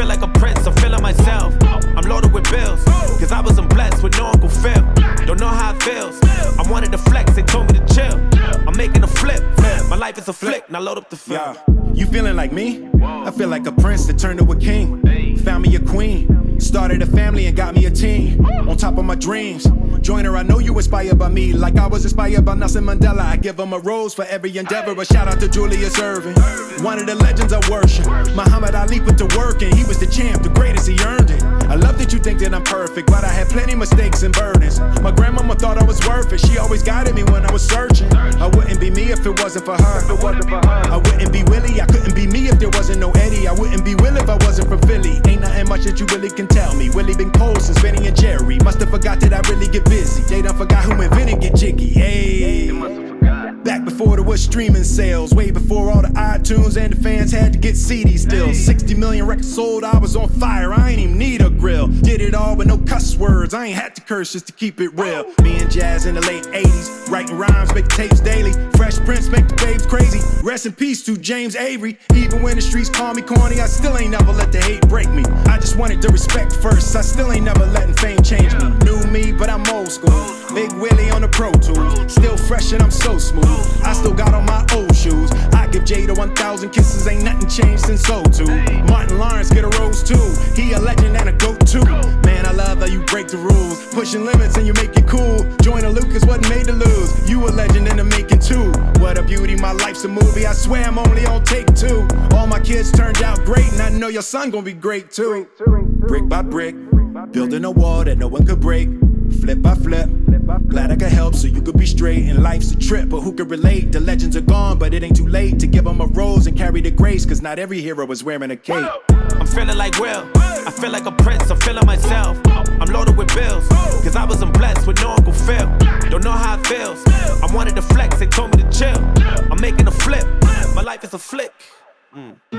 feel like a prince, I'm feeling myself. I'm loaded with bills, cause I wasn't blessed with no Uncle Phil. Don't know how it feels. I wanted to flex, they told me to chill. I'm making a flip. My life is a flick, now load up the film. Yeah. You feeling like me? I feel like a prince that turned to a king. Found me a queen. Started a family and got me a team. On top of my dreams. Joiner, I know you inspired by me, like I was inspired by Nelson Mandela. I give him a rose for every endeavor. A shout out to Julius Erving, one of the legends I worship. Muhammad Ali put to work and he was the champ, the greatest, he earned it. I love that you think that I'm perfect, but I had plenty mistakes and burdens. My grandmama thought I was worth it. She always guided me when I was searching. I wouldn't be me if it wasn't for her. I wouldn't be Willie, I couldn't be me if there wasn't no Eddie. I wouldn't be Will if I wasn't from Philly. Ain't nothing much that you really can tell me. Willie been cold since Benny and Jerry. Must've forgot that I really get busy. They done forgot who invented Get Jiggy. Hey. Back before there was streaming sales, way before all the iTunes and the fans had to get CDs still. 60 million records sold, I was on fire, I ain't even need a grill. Did it all with no cuss words, I ain't had to curse just to keep it real. Me and Jazz in the late 80s, writing rhymes, making tapes daily. Fresh Prince make the babes crazy. Rest in peace to James Avery. Even when the streets call me corny, I still ain't never let the hate break me. I just wanted the respect first, I still ain't never letting fame change me. New me, but I'm old school. Big Willie on the Pro Tools, still fresh and I'm so smooth. I still got on my old shoes. I give Jada 1,000 kisses, ain't nothing changed since '02. Martin Lawrence get a rose too. He a legend and a goat too. Man, I love how you break the rules, pushing limits and you make it cool. Joyner Lucas wasn't made to lose. You a legend in the making too. What a beauty, my life's a movie. I swear I'm only on take 2. All my kids turned out great, and I know your son gonna be great too. Brick by brick, building a wall that no one could break. Flip by flip, glad I could help so you could be straight. And life's a trip, but who could relate? The legends are gone, but it ain't too late to give them a rose and carry the grace, cause not every hero is wearing a cape. I'm feeling like Will, I feel like a prince, I'm feeling myself. I'm loaded with bills, cause I wasn't blessed with no Uncle Phil. Don't know how it feels. I wanted to flex, they told me to chill. I'm making a flip, my life is a flick.